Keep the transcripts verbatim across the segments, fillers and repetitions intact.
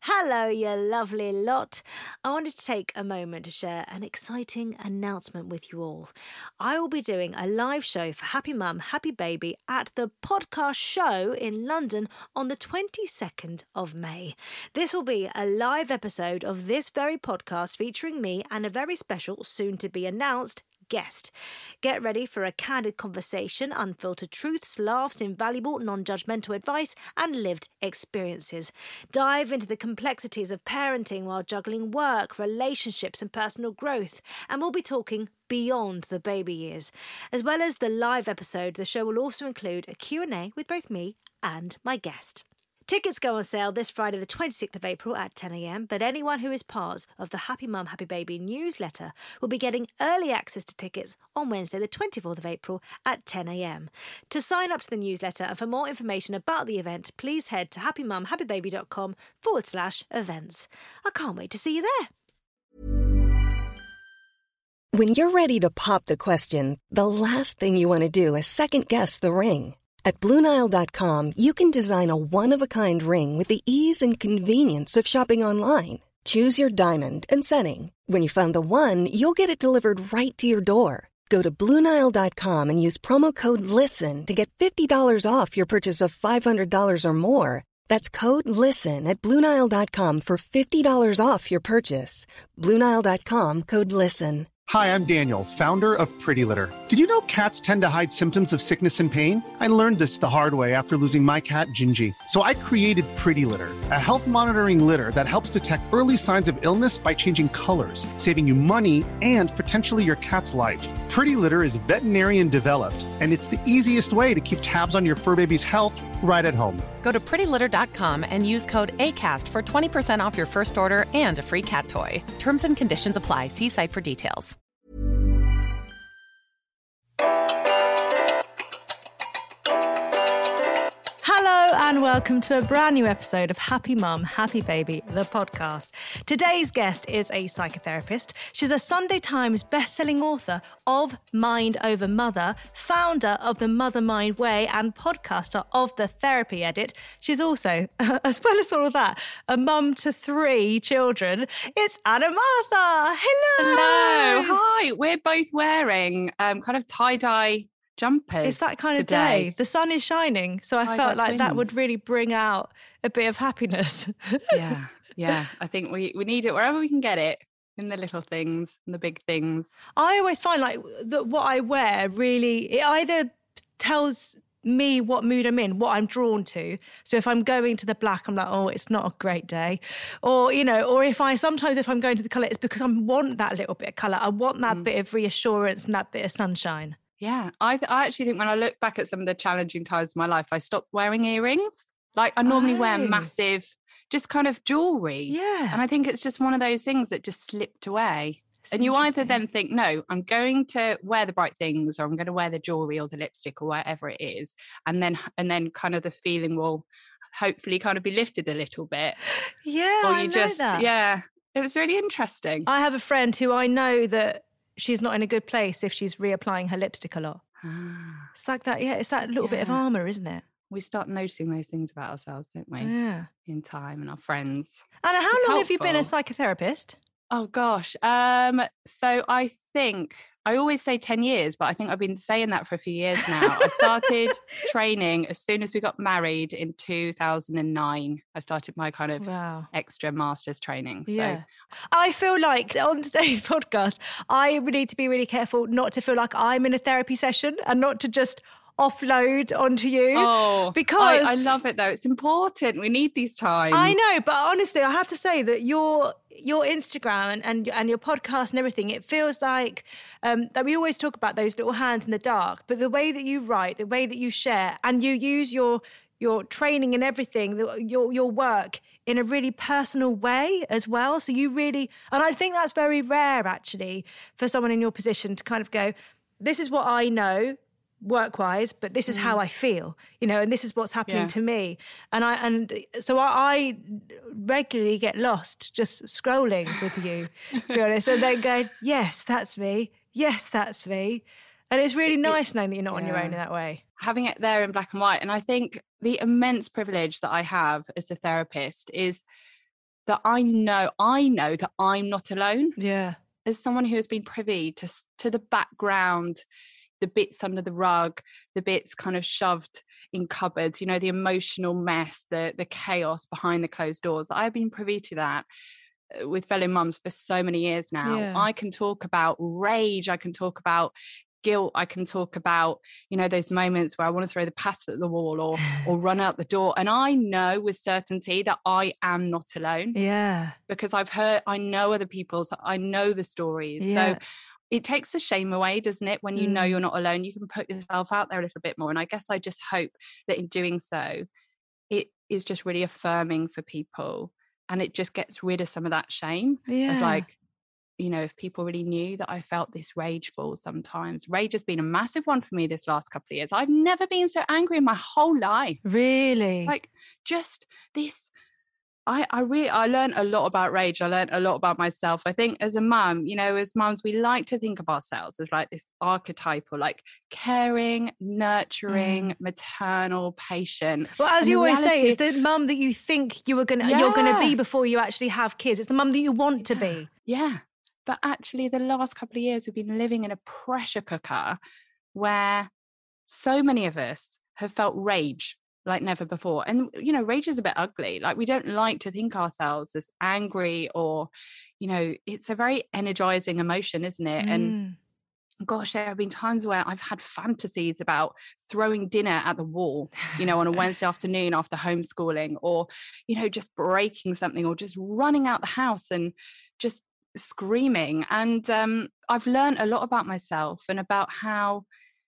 Hello, you lovely lot. I wanted to take a moment to share an exciting announcement with you all. I will be doing a live show for Happy Mum, Happy Baby at the Podcast Show in London on the twenty-second of May. This will be a live episode of this very podcast featuring me and a very special, soon-to-be-announced guest. Get ready for a candid conversation, unfiltered truths, laughs, invaluable non-judgmental advice and lived experiences. Dive into the complexities of parenting while juggling work, relationships and personal growth, and we'll be talking beyond the baby years. As well as the live episode, the show will also include a Q and A with both me and my guest. Tickets go on sale this Friday the twenty-sixth of April at ten a.m, but anyone who is part of the Happy Mum, Happy Baby newsletter will be getting early access to tickets on Wednesday the twenty-fourth of April at ten a.m. To sign up to the newsletter and for more information about the event, please head to happymumhappybaby.com forward slash events. I can't wait to see you there. When you're ready to pop the question, the last thing you want to do is second-guess the ring. At Blue Nile dot com, you can design a one-of-a-kind ring with the ease and convenience of shopping online. Choose your diamond and setting. When you find the one, you'll get it delivered right to your door. Go to Blue Nile dot com and use promo code LISTEN to get fifty dollars off your purchase of five hundred dollars or more. That's code LISTEN at Blue Nile dot com for fifty dollars off your purchase. Blue Nile dot com, code LISTEN. Hi, I'm Daniel, founder of Pretty Litter. Did you know cats tend to hide symptoms of sickness and pain? I learned this the hard way after losing my cat, Gingy. So I created Pretty Litter, a health monitoring litter that helps detect early signs of illness by changing colors, saving you money and potentially your cat's life. Pretty Litter is veterinarian developed, and it's the easiest way to keep tabs on your fur baby's health right at home. Go to pretty litter dot com and use code ACAST for twenty percent off your first order and a free cat toy. Terms and conditions apply. See site for details. Hello and welcome to a brand new episode of Happy Mum, Happy Baby, the podcast. Today's guest is a psychotherapist. She's a Sunday Times best-selling author of Mind Over Mother, founder of the Mother Mind Way and podcaster of The Therapy Edit. She's also, as well as all of that, a mum to three children. It's Anna Martha. Hello. Hello. Hi. We're both wearing um, kind of tie-dye jumpers. It's that kind today. of day. The sun is shining, so I Tie felt dye like that twins. would really bring out a bit of happiness. Yeah, yeah. I think we, we need it wherever we can get it, in the little things and the big things. I always find like that what I wear really, it either tells me what mood I'm in, what I'm drawn to. So if I'm going to the black, I'm like, oh, it's not a great day. Or, you know, or if I, sometimes if I'm going to the colour, it's because I want that little bit of colour. I want that Mm. bit of reassurance and that bit of sunshine. Yeah, I th- I actually think when I look back at some of the challenging times of my life, I stopped wearing earrings. Like I normally wear Oh. massive, just kind of jewellery. Yeah. And I think it's just one of those things that just slipped away. It's And you either interesting. then think, no, I'm going to wear the bright things, or I'm going to wear the jewellery or the lipstick or whatever it is. And then and then kind of the feeling will hopefully kind of be lifted a little bit. Yeah, Or I you know just, that. yeah, it was really interesting. I have a friend who I know that she's not in a good place if she's reapplying her lipstick a lot. Ah, It's like that, yeah, it's that little bit of Yeah. armour, isn't it? we start noticing those things about ourselves, don't we? Yeah. In time and our friends. Anna, how It's long have you been a helpful. psychotherapist? Oh gosh. Um, so I think I always say ten years, but I think I've been saying that for a few years now. I started training as soon as we got married in two thousand nine. I started my kind of Wow. extra master's training. So Yeah. I feel like on today's podcast, I would need to be really careful not to feel like I'm in a therapy session and not to just offload onto you. oh, because I, I love it though. It's important. We need these times. I know, but honestly, I have to say that your your Instagram and, and, and your podcast and everything, it feels like um, that we always talk about those little hands in the dark, but the way that you write, the way that you share, and you use your your training and everything, the, your your work in a really personal way as well. So you really, and I think that's very rare actually for someone in your position to kind of go, this is what I know work-wise, but this is Mm. how I feel, you know, and this is what's happening Yeah. to me. And I and so I, I regularly get lost just scrolling with you, to be honest, and then going, yes, that's me. Yes, that's me. And it's really nice It's- knowing that you're not on your own in yeah. that way. Having it there in black and white. And I think the immense privilege that I have as a therapist is that I know, I know that I'm not alone. Yeah. As someone who has been privy to, to the background, the bits under the rug, the bits kind of shoved in cupboards, you know, the emotional mess, the the chaos behind the closed doors. I've been privy to that with fellow mums for so many years now. Yeah. I can talk about rage. I can talk about guilt. I can talk about, you know, those moments where I want to throw the pasta at the wall or or run out the door. And I know with certainty that I am not alone. Yeah. Because I've heard, I know other people's, I know the stories. Yeah. So it takes the shame away, doesn't it? When you Mm. know you're not alone, you can put yourself out there a little bit more. And I guess I just hope that in doing so, it is just really affirming for people. And it just gets rid of some of that shame Yeah. of like, you know, if people really knew that I felt this rageful sometimes. Rage has been a massive one for me this last couple of years. I've never been so angry in my whole life. Really? Like just this, I, I really, I learned a lot about rage. I learned a lot about myself. I think as a mum, you know, as mums, we like to think of ourselves as like this archetypal, like caring, nurturing, Mm. maternal, patient. Well, as And you in always say, reality- it's the mum that you think you are gonna you're gonna be Yeah. before you actually have kids. It's the mum that you want to Yeah. be. Yeah. But actually, the last couple of years, we've been living in a pressure cooker where so many of us have felt rage like never before. And, you know, rage is a bit ugly. Like we don't like to think ourselves as angry or, you know, it's a very energizing emotion, isn't it? And Mm. gosh, there have been times where I've had fantasies about throwing dinner at the wall, you know, on a Wednesday afternoon after homeschooling, or, you know, just breaking something or just running out the house and just screaming. And um, I've learned a lot about myself and about how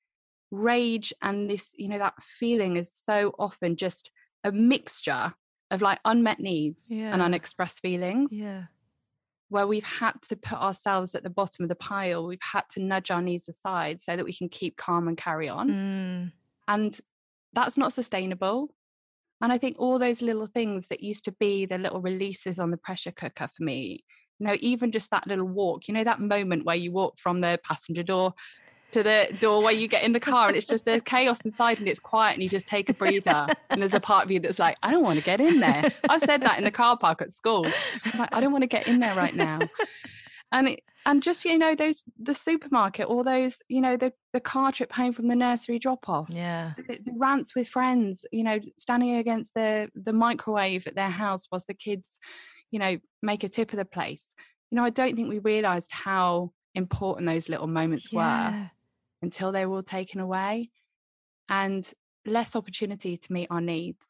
rage and this, you know, that feeling is so often just a mixture of like unmet needs Yeah. and unexpressed feelings. Yeah. Where we've had to put ourselves at the bottom of the pile, we've had to nudge our needs aside so that we can keep calm and carry on. Mm. And that's not sustainable. And I think all those little things that used to be the little releases on the pressure cooker for me, you know, even just that little walk, you know, that moment where you walk from the passenger door to the door where you get in the car and it's just there's chaos inside and it's quiet and you just take a breather and there's a part of you that's like, I don't want to get in there. I've said that in the car park at school. I'm like, I don't want to get in there right now. And it, and just, you know, those the supermarket, all those, you know, the the car trip home from the nursery drop off. Yeah. The, the rants with friends, you know, standing against the the microwave at their house whilst the kids, you know, make a tip of the place. You know, I don't think we realised how important those little moments were Yeah. until they were all taken away, and less opportunity to meet our needs.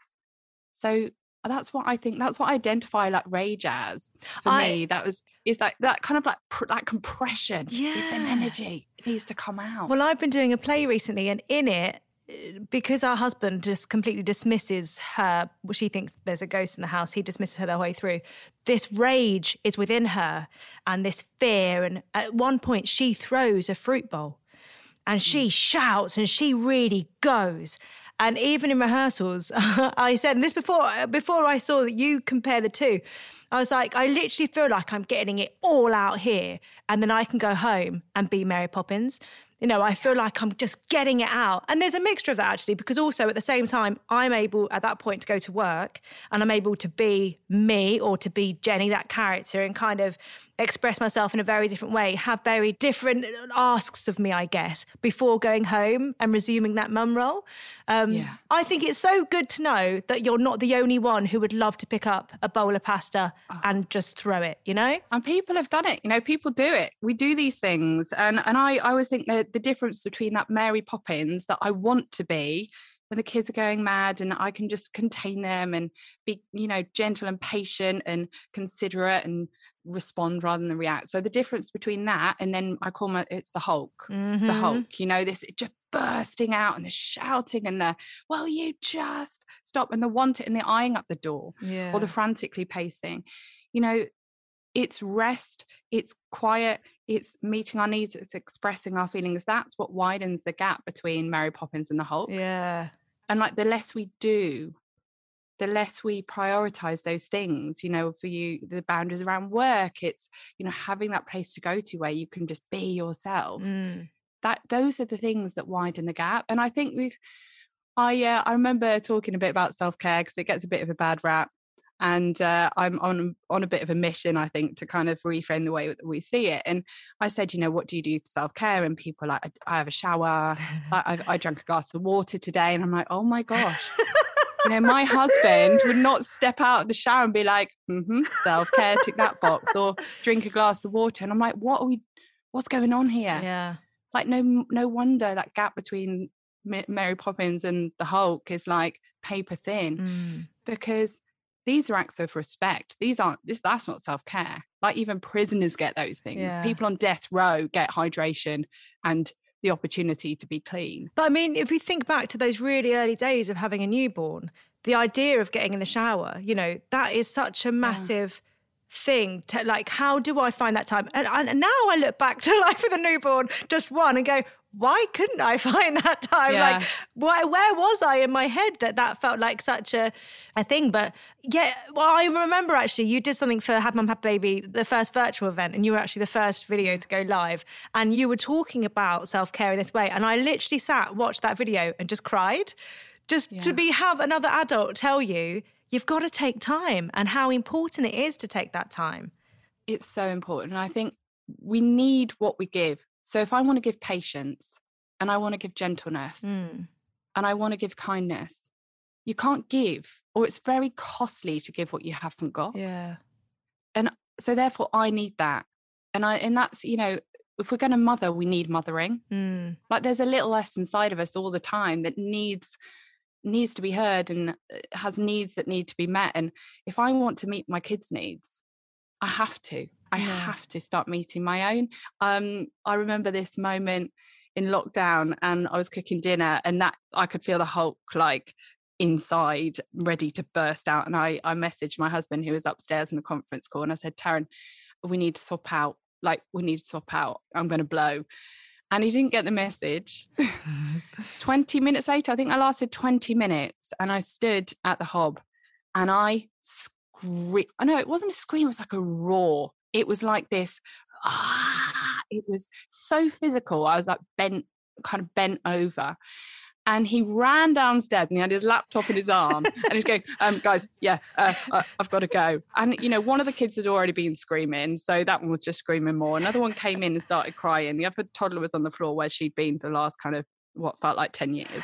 So that's what I think, that's what I identify like rage as for I- me. That was is that that kind of like pr- that compression, this Yeah. energy, it needs to come out. Well, I've been doing a play recently, and in it, uh, because our husband just completely dismisses her, well, she thinks there's a ghost in the house, he dismisses her the whole way through. This rage is within her and this fear. And at one point, she throws a fruit bowl and she shouts and she really goes. And even in rehearsals, I said, and this before before I saw that you compare the two, I was like, I literally feel like I'm getting it all out here and then I can go home and be Mary Poppins. You know, I feel like I'm just getting it out. And there's a mixture of that actually, because also at the same time, I'm able at that point to go to work and I'm able to be me or to be Jenny, that character, and kind of express myself in a very different way, have very different asks of me, I guess, before going home and resuming that mum role. Um, Yeah. I think it's so good to know that you're not the only one who would love to pick up a bowl of pasta and just throw it, you know? And people have done it, you know, people do it. We do these things. And and I, I always think that the difference between that Mary Poppins that I want to be when the kids are going mad and I can just contain them and be, you know, gentle and patient and considerate and respond rather than react. So the difference between that and then I call my, it's the Hulk, the Mhm. Hulk, you know, this just bursting out and the shouting and the, well, you just stop, and the want it and the eyeing up the door. Yeah. Or the frantically pacing. You know, it's rest, it's quiet, it's meeting our needs, it's expressing our feelings. That's what widens the gap between Mary Poppins and the Hulk. Yeah. And like the less we do, the less we prioritize those things, you know, for you, the boundaries around work, it's, you know, having that place to go to where you can just be yourself. Mm. That those are the things that widen the gap. And I think we've, I, uh, I remember talking a bit about self-care because it gets a bit of a bad rap. And uh, I'm on on a bit of a mission, I think, to kind of reframe the way that we see it. And I said, you know, what do you do for self-care? And people are like, I, I have a shower. I, I, I drank a glass of water today. And I'm like, oh my gosh. You know, my husband would not step out of the shower and be like, mm-hmm, self-care, tick that box, or drink a glass of water. And I'm like, what are we, what's going on here? Yeah. Like, no, no wonder that gap between Mary Poppins and the Hulk is like paper thin, mm. because these are acts of respect. These aren't, this, that's not self-care. Like, even prisoners get those things. Yeah. People on death row get hydration and the opportunity to be clean. But I mean, if we think back to those really early days of having a newborn, the idea of getting in the shower, you know, that is such a massive yeah. thing to, like, how do I find that time? And, and now I look back to life with a newborn, just one, and go, why couldn't I find that time? Yeah. Like, why, where was I in my head that that felt like such a, a thing? But yeah, well, I remember actually you did something for Happy Mum, Happy Baby, the first virtual event, and you were actually the first video to go live. And you were talking about self-care in this way. And I literally sat, watched that video and just cried. Just yeah. to be have another adult tell you, you've got to take time, and how important it is to take that time. It's so important. And I think we need what we give. So if I want to give patience, and I want to give gentleness, mm. and I want to give kindness, you can't give, or it's very costly to give what you haven't got. Yeah. And so therefore I need that. And I, and that's, you know, if we're going to mother, we need mothering. Mm. Like, there's a little less inside of us all the time that needs, needs to be heard, and has needs that need to be met. And if I want to meet my kids' needs, I have to. I yeah. have to start meeting my own. Um, I remember this moment in lockdown, and I was cooking dinner, and that I could feel the Hulk like inside, ready to burst out. And I, I messaged my husband, who was upstairs in a conference call, and I said, Taryn, we need to swap out. Like, we need to swap out. I'm going to blow. And he didn't get the message. twenty minutes later, I think I lasted twenty minutes, and I stood at the hob, and I screamed. I know it wasn't a scream, it was like a roar. It was like this, ah, it was so physical. I was like bent, kind of bent over. And he ran downstairs, and he had his laptop in his arm, and he's going, um, guys, yeah, uh, uh, I've got to go. And, you know, one of the kids had already been screaming, so that one was just screaming more. Another one came in and started crying. The other toddler was on the floor where she'd been for the last kind of what felt like ten years.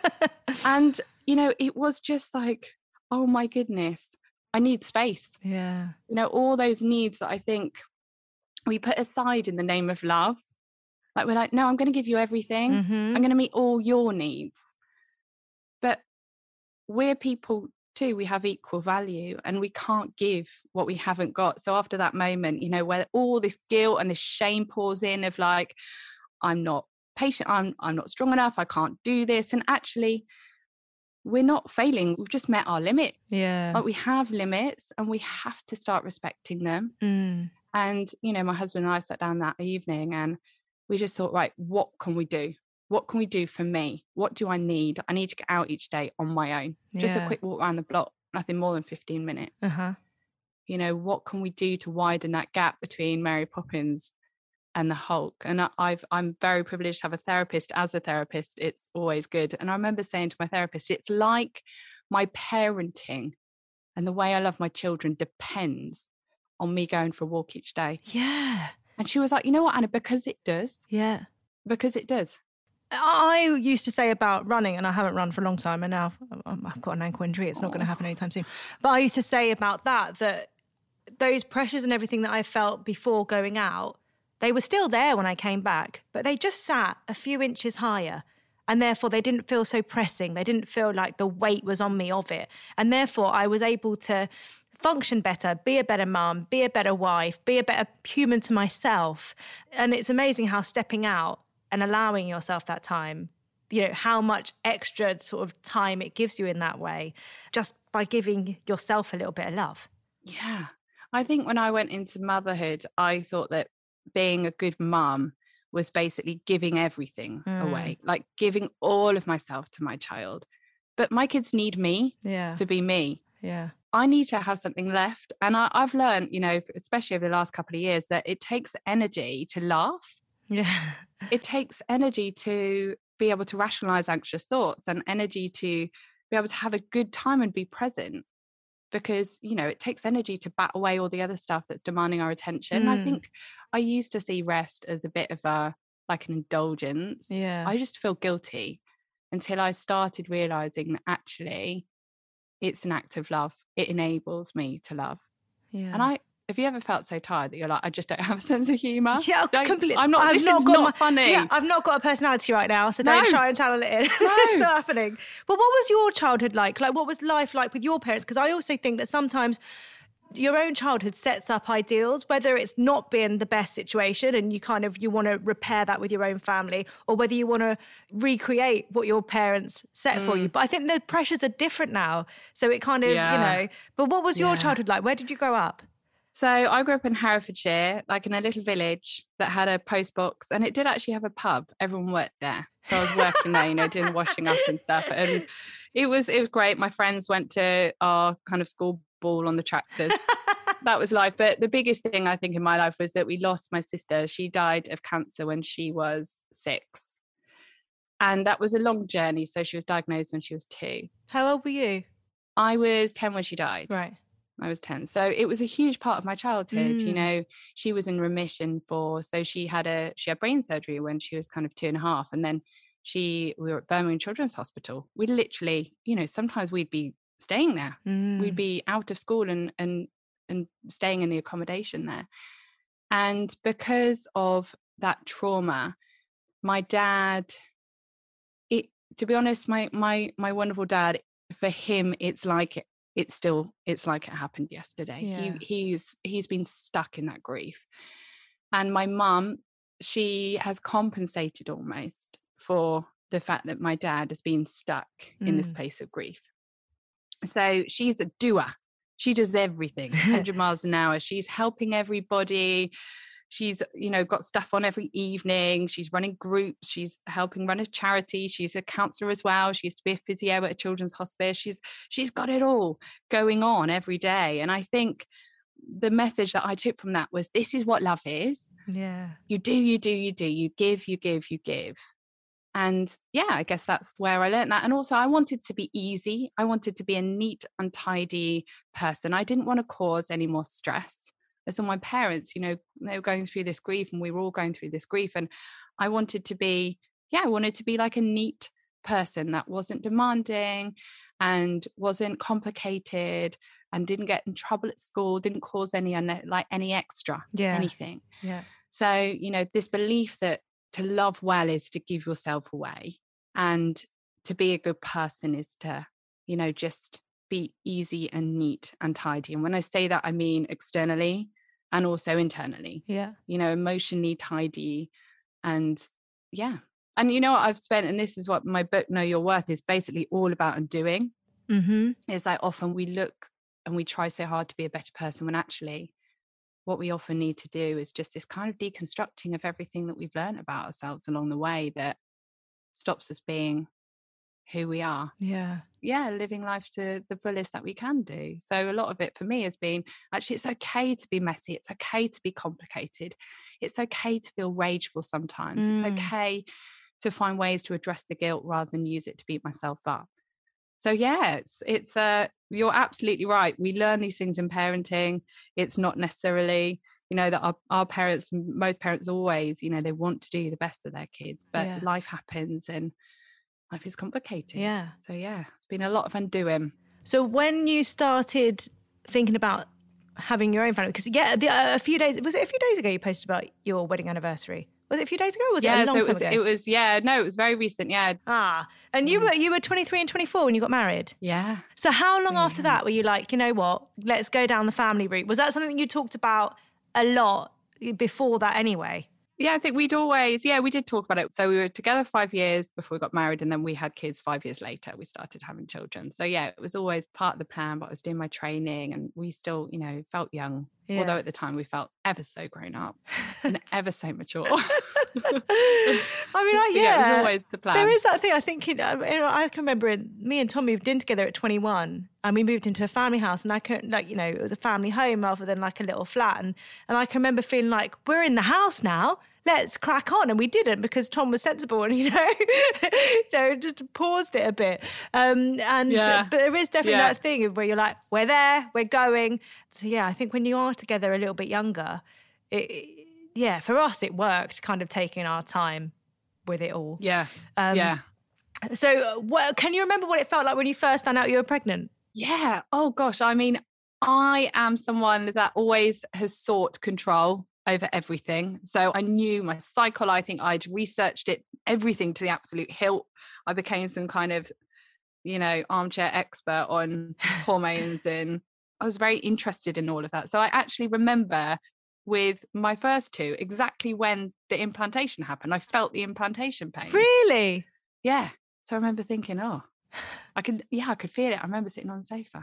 And, you know, it was just like, oh my goodness, I need space. Yeah. You know, all those needs that I think we put aside in the name of love. Like, we're like, no, I'm going to give you everything. Mm-hmm. I'm going to meet all your needs. But we're people too. We have equal value, and we can't give what we haven't got. So after that moment, you know, where all this guilt and this shame pours in of like, I'm not patient, I'm, I'm not strong enough, I can't do this. And actually, we're not failing. We've just met our limits. Yeah. Like, we have limits, and we have to start respecting them. Mm. And, you know, my husband and I sat down that evening, and we just thought, right, what can we do? What can we do for me? What do I need? I need to get out each day on my own. Yeah. Just a quick walk around the block, nothing more than fifteen minutes. Uh-huh. You know, what can we do to widen that gap between Mary Poppins and the Hulk? And I, I've, I'm very privileged to have a therapist. As a therapist, it's always good. And I remember saying to my therapist, it's like my parenting and the way I love my children depends on me going for a walk each day. Yeah. And she was like, you know what, Anna, because it does. Yeah. Because it does. I used to say about running, and I haven't run for a long time, and now I've got an ankle injury. It's not oh. going to happen anytime soon. But I used to say about that, that those pressures and everything that I felt before going out, they were still there when I came back, but they just sat a few inches higher. And therefore, they didn't feel so pressing. They didn't feel like the weight was on me of it. And therefore, I was able to function better, be a better mum, be a better wife, be a better human to myself. And it's amazing how stepping out and allowing yourself that time, you know, how much extra sort of time it gives you in that way, just by giving yourself a little bit of love. Yeah. I think when I went into motherhood, I thought that being a good mum was basically giving everything mm. away, like giving all of myself to my child. But my kids need me yeah. to be me. Yeah. I need to have something left. And I, I've learned, you know, especially over the last couple of years, that it takes energy to laugh. Yeah. It takes energy to be able to rationalize anxious thoughts, and energy to be able to have a good time and be present. because, you know, it takes energy to bat away all the other stuff that's demanding our attention. Mm. I think I used to see rest as a bit of a, like an indulgence. Yeah. I just feel guilty until I started realizing that actually it's an act of love. It enables me to love. Yeah. And I, have you ever felt so tired that you're like, I just don't have a sense of humour? Yeah, completely. I'm not, I've this not is got not my, funny. Yeah, I've not got a personality right now, so don't No. try and channel it in. No. It's not happening. But what was your childhood like? Like, what was life like with your parents? Because I also think that sometimes your own childhood sets up ideals, whether it's not been the best situation and you kind of, you want to repair that with your own family, or whether you want to recreate what your parents set mm. for you. But I think the pressures are different now. So it kind of, yeah. you know, but what was your yeah. childhood like? Where did you grow up? So I grew up in Herefordshire, like in a little village that had a post box, and it did actually have a pub. Everyone worked there. So I was working there, you know, doing washing up and stuff. And it was, it was great. My friends went to our kind of school ball on the tractors. That was life. But the biggest thing I think in my life was that we lost my sister. She died of cancer when she was six. And that was a long journey. So she was diagnosed when she was two. How old were you? I was ten when she died. Right. I was ten. So it was a huge part of my childhood. Mm. You know, she was in remission for, so she had a, she had brain surgery when she was kind of two and a half. And then she, we were at Birmingham Children's Hospital. We literally, you know, sometimes we'd be staying there. Mm. We'd be out of school and, and, and staying in the accommodation there. And because of that trauma, my dad, it, to be honest, my, my, my wonderful dad, for him, it's like it, it's still, it's like it happened yesterday. Yeah. He, he's, he's been stuck in that grief. And my mum, she has compensated almost for the fact that my dad has been stuck mm. in this place of grief. So she's a doer. She does everything, one hundred miles an hour. She's helping everybody. She's, you know, got stuff on every evening. She's running groups. She's helping run a charity. She's a counsellor as well. She used to be a physio at a children's hospice. She's, she's got it all going on every day. And I think the message that I took from that was, this is what love is. Yeah. You do, you do, you do. You give, you give, you give. And yeah, I guess that's where I learned that. And also I wanted to be easy. I wanted to be a neat, untidy person. I didn't want to cause any more stress. So my parents, you know, they were going through this grief and we were all going through this grief. And I wanted to be, yeah, I wanted to be like a neat person that wasn't demanding and wasn't complicated and didn't get in trouble at school, didn't cause any, like any extra, yeah. anything. Yeah. So, you know, this belief that to love well is to give yourself away, and to be a good person is to, you know, just be easy and neat and tidy. And when I say that, I mean externally and also internally. Yeah. You know, emotionally tidy. And yeah. And you know what I've spent, and this is what my book, Know Your Worth, is basically all about undoing. Mm-hmm. It's like often we look and we try so hard to be a better person when actually what we often need to do is just this kind of deconstructing of everything that we've learned about ourselves along the way that stops us being who we are. Yeah. Yeah, living life to the fullest that we can do. So a lot of it for me has been, actually, it's okay to be messy. It's okay to be complicated. It's okay to feel rageful sometimes. Mm. It's okay to find ways to address the guilt rather than use it to beat myself up. So yeah, it's, it's uh, you're absolutely right. We learn these things in parenting. It's not necessarily, you know, that our, our parents, most parents always, you know, they want to do the best of their kids, but yeah. life happens and life is complicated. Yeah. So yeah, it's been a lot of undoing. So when you started thinking about having your own family, because yeah, the, uh, a few days, was it a few days ago you posted about your wedding anniversary? Was it a few days ago? Or was yeah, it a long so it time was, ago? it was, yeah, no, it was very recent, yeah. Ah, and you mm. were you were twenty-three and twenty-four when you got married? Yeah. So how long yeah. after that were you like, you know what, let's go down the family route? Was that something that you talked about a lot before that anyway? Yeah, I think we'd always, yeah, we did talk about it. So we were together five years before we got married, and then we had kids five years later. We started having children. So yeah, it was always part of the plan, but I was doing my training and we still, you know, felt young. Yeah. Although at the time we felt ever so grown up and ever so mature. I mean, I, yeah, yeah, it was always the plan. There is that thing, I think, you know, I can remember me and Tom moved in together at twenty-one and we moved into a family house, and I couldn't, like, you know, it was a family home rather than like a little flat. And, and I can remember feeling like, we're in the house now. let's crack on. And we didn't, because Tom was sensible and, you know, you know, just paused it a bit. Um, and Yeah. But there is definitely Yeah. that thing where you're like, we're there, we're going. So, yeah, I think when you are together a little bit younger, it, it, yeah, for us, it worked, kind of taking our time with it all. Yeah. Um, yeah. So what, can you remember what it felt like when you first found out you were pregnant? Yeah. Oh, gosh. I mean, I am someone that always has sought control over everything. So I knew my cycle. I think I'd researched it, everything to the absolute hilt. I became some kind of, you know, armchair expert on hormones, and I was very interested in all of that. So I actually remember with my first two, exactly when the implantation happened, I felt the implantation pain. Really? Yeah. So I remember thinking, oh, I could, yeah, I could feel it. I remember sitting on the sofa.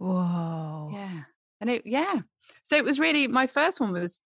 Whoa. Yeah. And it, yeah. So it was really, my first one was,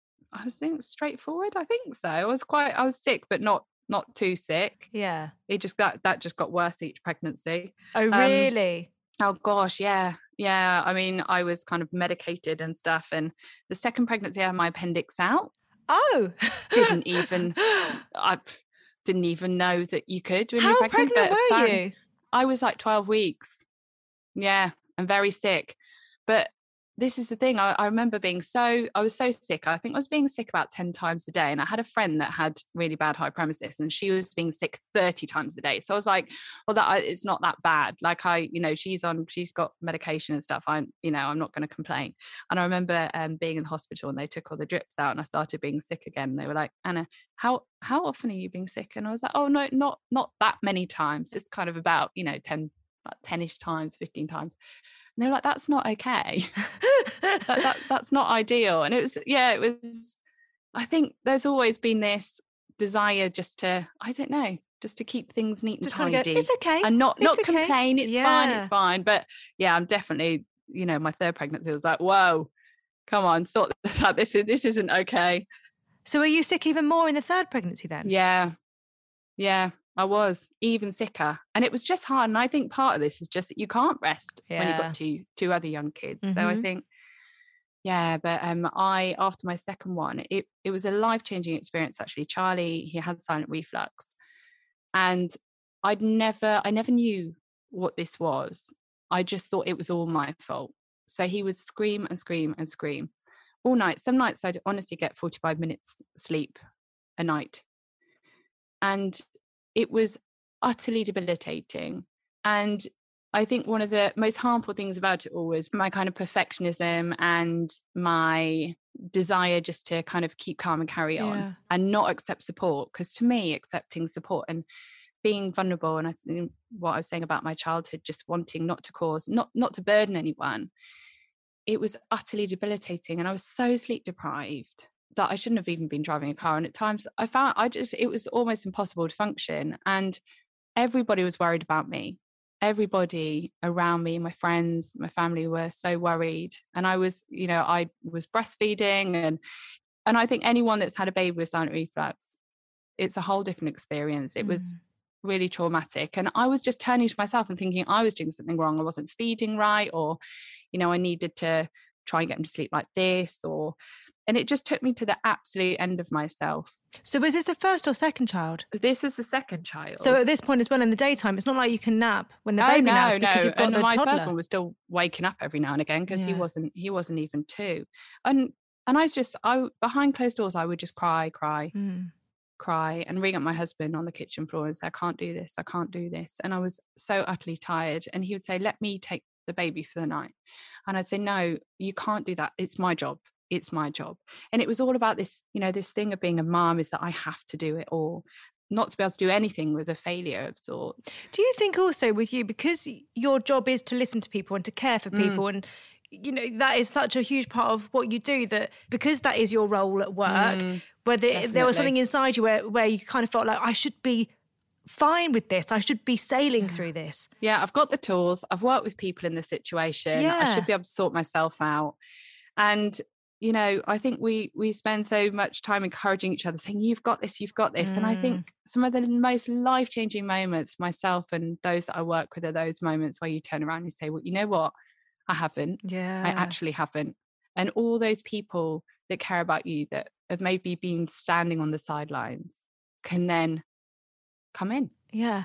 I was thinking straightforward. I think so. I was quite, I was sick, but not, not too sick. Yeah. It just, that, that just got worse each pregnancy. Oh, Um, really? Oh gosh. Yeah. Yeah. I mean, I was kind of medicated and stuff. And the second pregnancy, I had my appendix out. Oh. Didn't even, I didn't even know that you could when How you're pregnant. pregnant but were apparently- you? I was like twelve weeks. Yeah, and very sick. But this is the thing. I, I remember being so, I was so sick. I think I was being sick about ten times a day. And I had a friend that had really bad hyperemesis, and she was being sick thirty times a day. So I was like, well, that it's not that bad. Like I, you know, she's on, she's got medication and stuff. I, you know, I'm not going to complain. And I remember um, being in the hospital, and they took all the drips out, and I started being sick again. They were like, Anna, how, how often are you being sick? And I was like, oh no, not, not that many times. It's kind of about, you know, ten, about ten-ish times, fifteen times. And they were like, that's not okay. that, that, that's not ideal. And it was, yeah, it was, I think there's always been this desire just to, I don't know, just to keep things neat and Just kind of tidy. go, it's okay. And not, it's not okay. complain. It's fine. Yeah. It's fine. But yeah, I'm definitely, you know, my third pregnancy was like, whoa, come on, sort this out. This is, this isn't okay. So were you sick even more in the third pregnancy then? Yeah. Yeah. I was even sicker, and it was just hard. And I think part of this is just that you can't rest when you've Yeah. got two two other young kids. So I Mhm. think, yeah. But um, I after my second one, it it was a life changing experience. Actually, Charlie, he had silent reflux, and I'd never I never knew what this was. I just thought it was all my fault. So he would scream and scream and scream all night. Some nights I'd honestly get forty-five minutes sleep a night, and it was utterly debilitating. And I think one of the most harmful things about it all was my kind of perfectionism and my desire just to kind of keep calm and carry on Yeah. and not accept support. Because to me, accepting support and being vulnerable, and I think what I was saying about my childhood, just wanting not to cause, not not to burden anyone, it was utterly debilitating. And I was so sleep deprived that I shouldn't have even been driving a car. And at times I found I just, it was almost impossible to function. And everybody was worried about me. Everybody around me, my friends, my family were so worried. And I was, you know, I was breastfeeding, and, and I think anyone that's had a baby with silent reflux, it's a whole different experience. It was really traumatic. And I was just turning to myself and thinking I was doing something wrong. I wasn't feeding right, or, you know, I needed to try and get him to sleep like this, or, and it just took me to the absolute end of myself. So was this the first or second child? This was the second child. So at this point as well in the daytime, it's not like you can nap when the oh, baby no, naps no. because you've got and the my toddler. first one was still waking up every now and again because he Yeah. wasn't he wasn't even two. And and I was just I behind closed doors I would just cry, cry, Mm. cry and ring up my husband on the kitchen floor and say, I can't do this, I can't do this. And I was so utterly tired. And he would say, let me take the baby for the night. And I'd say, no, you can't do that. It's my job. It's my job. And it was all about this, you know, this thing of being a mom is that I have to do it all. Not to be able to do anything was a failure of sorts. Do you think also with you, because your job is to listen to people and to care for people, and you know that is such a huge part of what you do, that because that is your role at work, Mm, whether there definitely. was something inside you where, where you kind of felt like I should be fine with this, I should be sailing through this. Yeah, I've got the tools. I've worked with people in this situation. I Yeah. should be able to sort myself out. And, you know, I think we we spend so much time encouraging each other, saying, you've got this, you've got this. And I Mm. think some of the most life-changing moments for myself and those that I work with are those moments where you turn around and you say, well, you know what? I haven't. Yeah. I actually haven't. And all those people that care about you, that have maybe been standing on the sidelines can then come in. Yeah.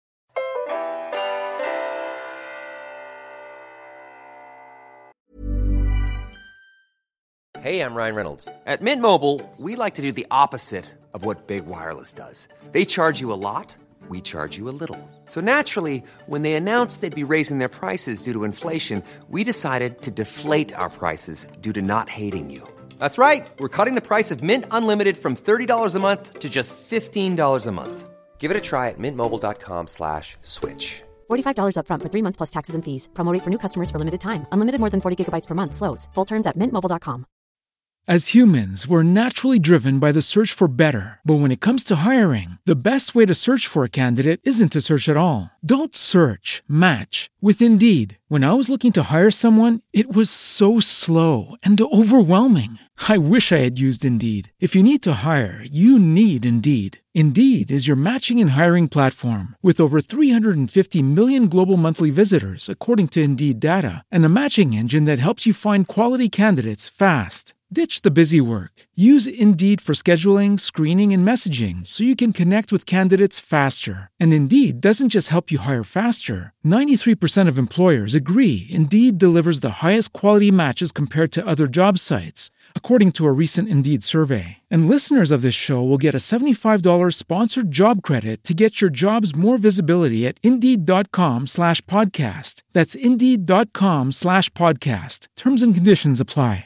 Hey, I'm Ryan Reynolds. At Mint Mobile, we like to do the opposite of what Big Wireless does. They charge you a lot, we charge you a little. So naturally, when they announced they'd be raising their prices due to inflation, we decided to deflate our prices due to not hating you. That's right. We're cutting the price of Mint Unlimited from thirty dollars a month to just fifteen dollars a month. Give it a try at mintmobile.com slash switch. forty-five dollars up front for three months plus taxes and fees. Promo rate for new customers for limited time. Unlimited more than forty gigabytes per month. Slows full terms at mint mobile dot com. As humans, we're naturally driven by the search for better. But when it comes to hiring, the best way to search for a candidate isn't to search at all. Don't search, match with Indeed. When I was looking to hire someone, it was so slow and overwhelming. I wish I had used Indeed. If you need to hire, you need Indeed. Indeed is your matching and hiring platform with over three hundred fifty million global monthly visitors, according to Indeed data, and a matching engine that helps you find quality candidates fast. Ditch the busy work. Use Indeed for scheduling, screening, and messaging so you can connect with candidates faster. And Indeed doesn't just help you hire faster. ninety-three percent of employers agree Indeed delivers the highest quality matches compared to other job sites, according to a recent Indeed survey. And listeners of this show will get a seventy-five dollars sponsored job credit to get your jobs more visibility at Indeed.com slash podcast. That's Indeed.com slash podcast. Terms and conditions apply.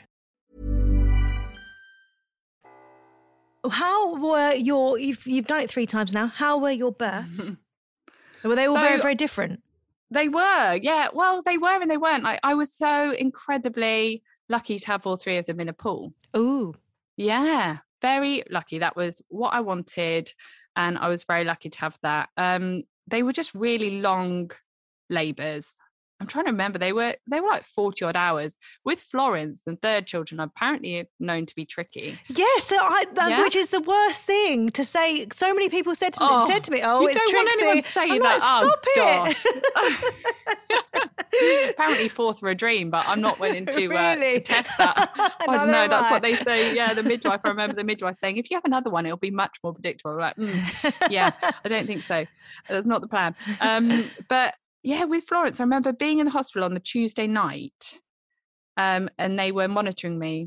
How were your, you've, you've done it three times now, how were your births? Were they all So- very, very different? They were, yeah. Well, they were and they weren't. Like, I was so incredibly lucky to have all three of them in a pool. Ooh. Yeah, very lucky. That was what I wanted, and I was very lucky to have that. Um, they were just really long labours. I'm trying to remember. They were they were like forty odd hours. With Florence and third children, apparently known to be tricky. Yes, so I, that, Yeah? which is the worst thing to say. So many people said to me, Oh, said to me, "Oh, you it's don't want Trixie." anyone to say I'm that. like, Stop it! Apparently fourth for a dream, but I'm not willing to uh, Really? to test that. I Neither don't know. am That's I. what they say. Yeah, the midwife. I remember the midwife saying, "If you have another one, it'll be much more predictable." I'm like, mm, yeah, I don't think so. That's not the plan. Um, but yeah, with Florence, I remember being in the hospital on the Tuesday night, um, and they were monitoring me,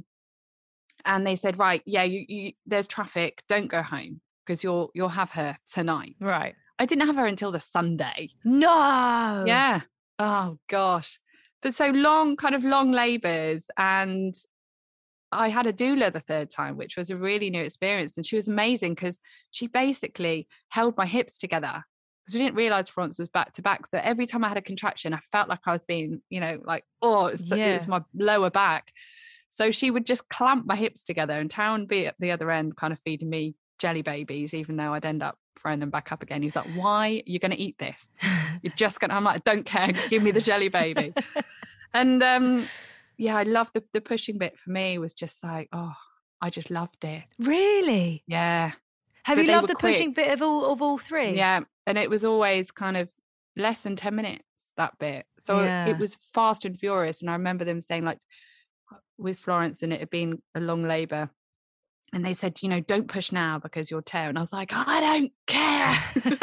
and they said, "Right, yeah, you, you, there's traffic. Don't go home because you'll you'll have her tonight." Right. I didn't have her until the Sunday. No. Yeah. Oh gosh. But so long, kind of long labours. And I had a doula the third time, which was a really new experience. And she was amazing because she basically held my hips together because we didn't realise Florence was back to back. So every time I had a contraction, I felt like I was being, you know, like, oh, it was, Yeah. it was my lower back. So she would just clamp my hips together and Taryn would be at the other end kind of feeding me jelly babies, even though I'd end up throwing them back up again. He's like, why? You're going to eat this. You're just going to, I'm like, don't care. Give me the jelly baby. And um, yeah, I loved the, the pushing bit for me was just like, oh, I just loved it. Really? Yeah. Have But you they loved were the pushing quick. bit of all of all three? Yeah. And it was always kind of less than ten minutes, that bit. So Yeah. it was fast and furious. And I remember them saying, like, with Florence, and it had been a long labour. And they said, you know, don't push now because you'll tear. And I was like, I don't care.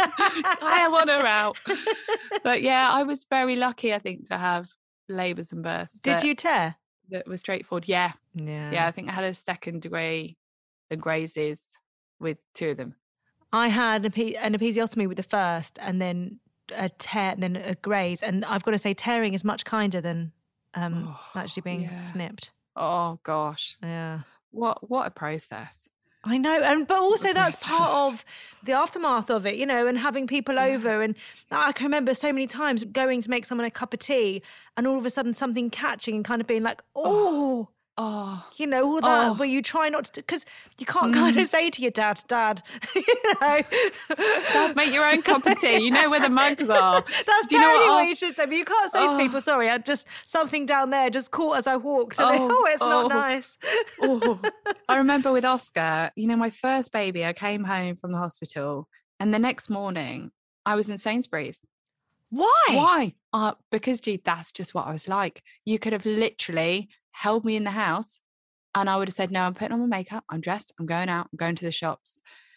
I want her out. But yeah, I was very lucky, I think, to have labours and births. Did that, you tear? That was straightforward. Yeah. Yeah. Yeah. I think I had a second degree and grazes with two of them. I had an epi- an episiotomy with the first, and then a tear, and then a graze. And I've got to say, tearing is much kinder than um, Oh, actually being yeah. snipped. Oh, gosh. Yeah. What what a process. I know, and but also a that's process. part of the aftermath of it, you know, and having people over. And I can remember so many times going to make someone a cup of tea, and all of a sudden something catching and kind of being like, oh, Oh, you know, all that. Oh. Where you try not to, because you can't kind of say to your dad, "Dad," you know, Dad, make your own cup of tea. You know where the mugs are. That's Do you know totally what what our- you should say. But you can't say to Oh. people, "Sorry, I just something down there just caught as I walked." And Oh, oh, it's not oh. nice. Oh, I remember with Oscar, you know, my first baby, I came home from the hospital and the next morning I was in Sainsbury's. Why? Why? Uh, because, gee, that's just what I was like. You could have literally held me in the house And I would have said, no, I'm putting on my makeup, I'm dressed, I'm going out, I'm going to the shops.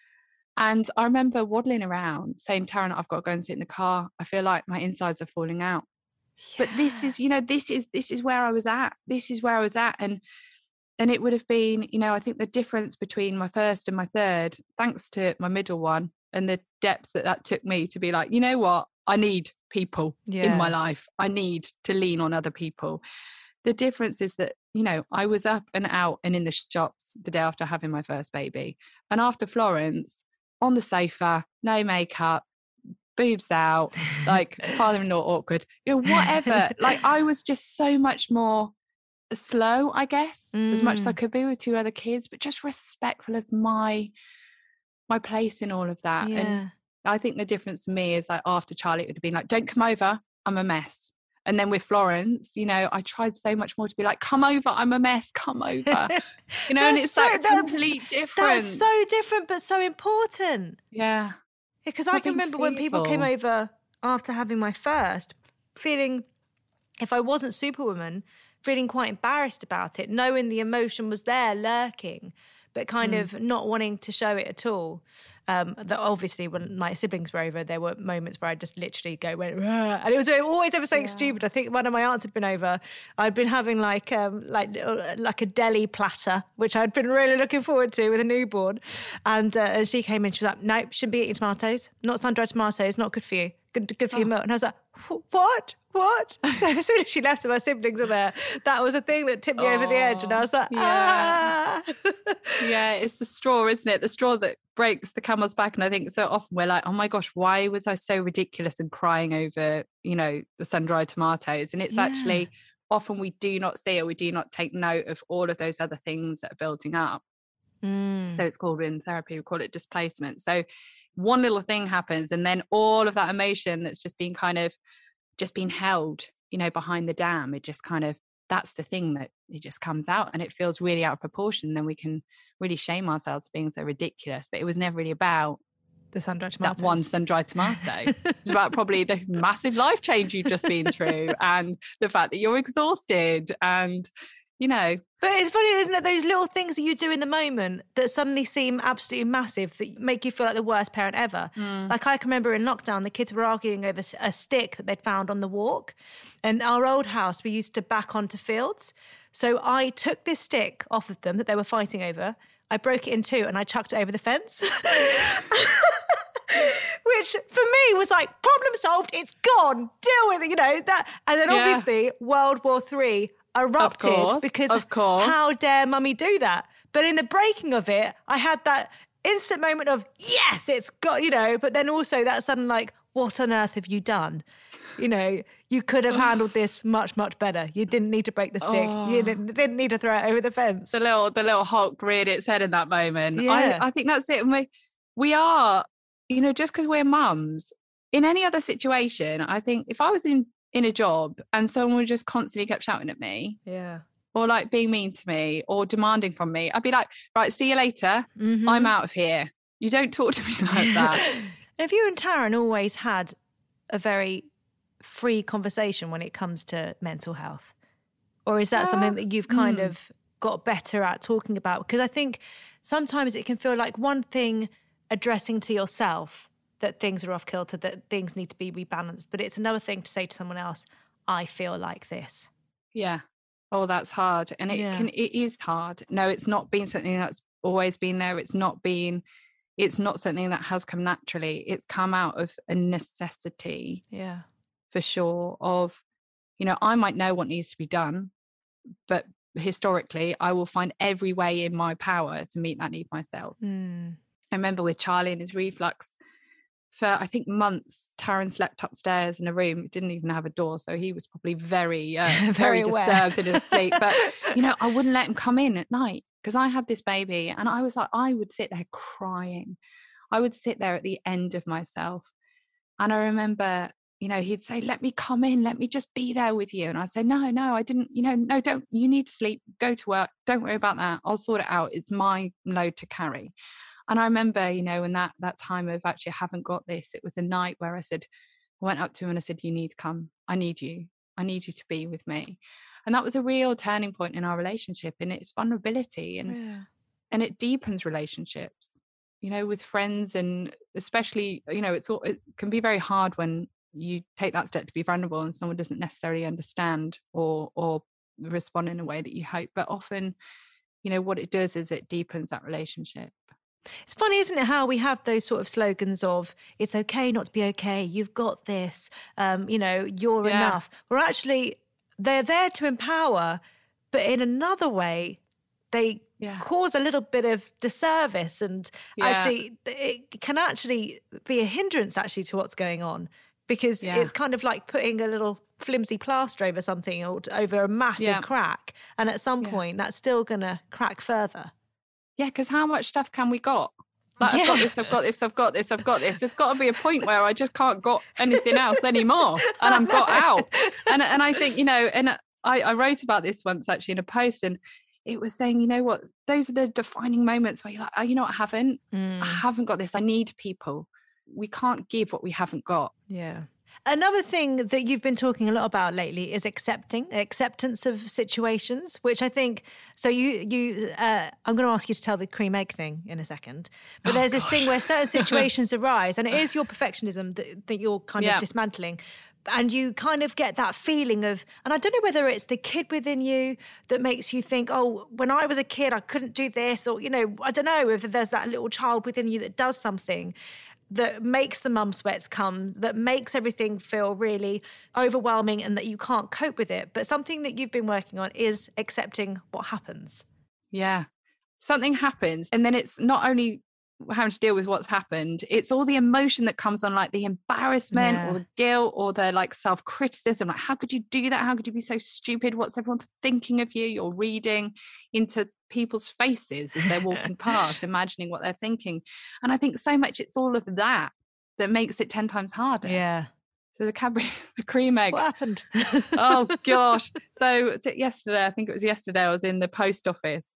And I remember waddling around saying, Taryn, I've got to go and sit in the car. I feel like my insides are falling out. Yeah. But this is, you know, this is, this is where I was at. This is where I was at. And, and it would have been, you know, I think the difference between my first and my third, thanks to my middle one and the depths that that took me to be like, you know what, I need people yeah. in my life. I need to lean on other people. The difference is that, you know, I was up and out and in the shops the day after having my first baby. And after Florence, on the sofa, no makeup, boobs out, like father-in-law awkward, you know, whatever. Like I was just so much more slow, I guess, mm. as much as I could be with two other kids, but just respectful of my my place in all of that. Yeah. And I think the difference to me is like after Charlie, it would have been like, don't come over, I'm a mess. And then with Florence, you know, I tried so much more to be like, come over, I'm a mess, come over. You know, and it's so, like a complete difference. That's so different, but so important. Yeah. Because I can remember when people came over after having my first, feeling, if I wasn't Superwoman, feeling quite embarrassed about it, knowing the emotion was there lurking, but kind mm. of not wanting to show it at all. Um, that obviously when my siblings were over, there were moments where I just literally go, went, Rah! And it was always ever something yeah. stupid. I think one of my aunts had been over. I'd been having like um, like like a deli platter, which I'd been really looking forward to with a newborn. And uh, as she came in, she was like, no, shouldn't be eating tomatoes. Not sun-dried tomatoes, not good for you. Good, good for oh. your milk. And I was like, what? What? So as soon as she left and my siblings were there, that was a thing that tipped me oh, over the edge. And I was like, yeah. ah. Yeah, it's the straw, isn't it? The straw that breaks the camel's back. And I think so often we're like, oh my gosh, why was I so ridiculous and crying over, you know, the sun-dried tomatoes? And it's yeah. actually often we do not see or we do not take note of all of those other things that are building up. Mm. So it's called in therapy, we call it displacement. So one little thing happens and then all of that emotion that's just been kind of just being held, you know, behind the dam, it just kind of, that's the thing that it just comes out and it feels really out of proportion. Then we can really shame ourselves for being so ridiculous. But it was never really about the sun-dried tomatoes. That one sun-dried tomato. It's about probably the massive life change you've just been through and the fact that you're exhausted and, you know. But it's funny, isn't it, those little things that you do in the moment that suddenly seem absolutely massive that make you feel like the worst parent ever. Mm. Like I can remember in lockdown, the kids were arguing over a stick that they'd found on the walk. And our old house, we used to back onto fields. So I took this stick off of them that they were fighting over. I broke it in two and I chucked it over the fence. Which for me was like, problem solved, it's gone, deal with it, you know. that. And then yeah. obviously World War Three erupted of course, because of course. How dare mummy do that? But in the breaking of it, I had that instant moment of, yes, it's got, you know, but then also that sudden like, what on earth have you done? You know, you could have handled this much, much better. You didn't need to break the stick. Oh. You didn't, didn't need to throw it over the fence. The little, the little Hulk reared its head in that moment. Yeah. I, I think that's it. We, we are, you know, just because we're mums, in any other situation, I think if I was in, in a job and someone just constantly kept shouting at me, yeah, or like being mean to me or demanding from me, I'd be like, right, see you later. Mm-hmm. I'm out of here. You don't talk to me like that. Have you and Taryn always had a very free conversation when it comes to mental health? Or is that uh, something that you've kind mm. of got better at talking about? Because I think sometimes it can feel like one thing addressing to yourself that things are off kilter, that things need to be rebalanced. But it's another thing to say to someone else, I feel like this. Yeah. Oh, that's hard. And it yeah. can, it is hard. No, it's not been something that's always been there. It's not been, it's not something that has come naturally. It's come out of a necessity. Yeah. For sure. Of, you know, I might know what needs to be done, but historically, I will find every way in my power to meet that need myself. Mm. I remember with Charlie and his reflux, for I think months, Taryn slept upstairs in a room. It didn't even have a door, so he was probably very, uh, very, very disturbed in his sleep. But you know, I wouldn't let him come in at night because I had this baby, and I was like, I would sit there crying. I would sit there at the end of myself, and I remember, you know, he'd say, "Let me come in. Let me just be there with you." And I'd say, "No, no, I didn't. You know, no, don't. You need to sleep. Go to work. Don't worry about that. I'll sort it out. It's my load to carry." And I remember, you know, in that that time of actually I haven't got this, it was a night where I said, I went up to him and I said, you need to come. I need you. I need you to be with me. And that was a real turning point in our relationship, and it's vulnerability, and Yeah. and it deepens relationships, you know, with friends, and especially, you know, it's all, it can be very hard when you take that step to be vulnerable and someone doesn't necessarily understand or or respond in a way that you hope. But often, you know, what it does is it deepens that relationship. It's funny, isn't it, how we have those sort of slogans of it's okay not to be okay, you've got this, um, you know, you're Yeah. enough. Well, actually, they're there to empower, but in another way, they Yeah. cause a little bit of disservice, and Yeah. actually it can actually be a hindrance actually to what's going on, because Yeah. it's kind of like putting a little flimsy plaster over something or t- over a massive Yeah. crack, and at some Yeah. point that's still going to crack further. Yeah, because how much stuff can we got? Like, I've got Yeah. this, I've got this, I've got this, I've got this. There's got to be a point where I just can't got anything else anymore, and I'm got out. And and I think, you know, and I, I wrote about this once actually in a post, and it was saying, you know what, those are the defining moments where you're like, oh, you know what, I haven't, Mm. I haven't got this. I need people. We can't give what we haven't got. Yeah. Another thing that you've been talking a lot about lately is accepting, acceptance of situations, which I think, so you, you, uh, I'm going to ask you to tell the cream egg thing in a second, but Oh, there's this gosh. thing where certain situations arise, and it is your perfectionism that, that you're kind Yeah. of dismantling. And you kind of get that feeling of, and I don't know whether it's the kid within you that makes you think, oh, when I was a kid, I couldn't do this, or, you know, I don't know if there's that little child within you that does something that makes the mum sweats come, that makes everything feel really overwhelming and that you can't cope with it. But something that you've been working on is accepting what happens. Yeah. Something happens, and then it's not only having to deal with what's happened, it's all the emotion that comes on, like the embarrassment Yeah. or the guilt or the like self-criticism, like, how could you do that? How could you be so stupid? What's everyone thinking of you? You're reading into people's faces as they're walking past, imagining what they're thinking. And I think so much it's all of that that makes it ten times harder. Yeah. So the Cadbury, the cream egg. What happened? Oh gosh. So t- yesterday, I think it was yesterday, I was in the post office,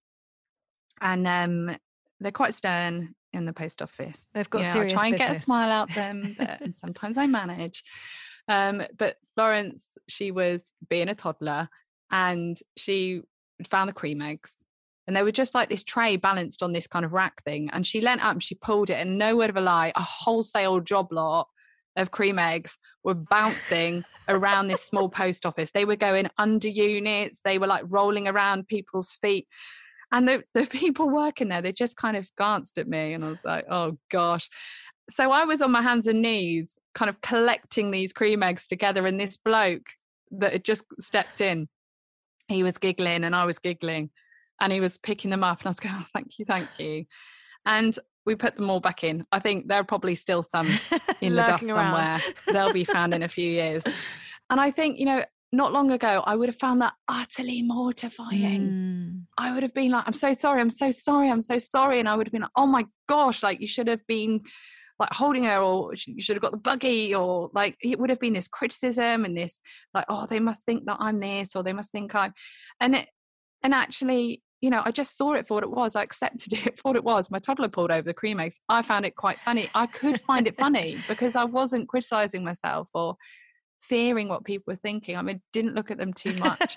and um they're quite stern in the post office. They've got You know, serious I try and get a business. smile out them, but sometimes I manage. Um, but Florence, she was being a toddler, and she found the cream eggs, and they were just like this tray balanced on this kind of rack thing. And she leant up and she pulled it, and no word of a lie, a wholesale job lot of cream eggs were bouncing around this small post office. They were going under units. They were like rolling around people's feet. And the, the people working there, they just kind of glanced at me, and I was like, oh gosh. So I was on my hands and knees kind of collecting these cream eggs together, and this bloke that had just stepped in, he was giggling and I was giggling, and he was picking them up, and I was going, oh, thank you, thank you. And we put them all back in. I think there are probably still some in the dust Lurking around. somewhere. They'll be found in a few years. And I think, you know, not long ago, I would have found that utterly mortifying. Mm. I would have been like, I'm so sorry, I'm so sorry, I'm so sorry. And I would have been like, oh my gosh, like you should have been like holding her, or you should have got the buggy, or like it would have been this criticism and this like, oh, they must think that I'm this, or they must think I'm, and it, and actually, you know, I just saw it for what it was. I accepted it for what it was. My toddler pulled over the cream eggs. I found it quite funny. I could find it funny because I wasn't criticizing myself or fearing what people were thinking. I mean, didn't look at them too much.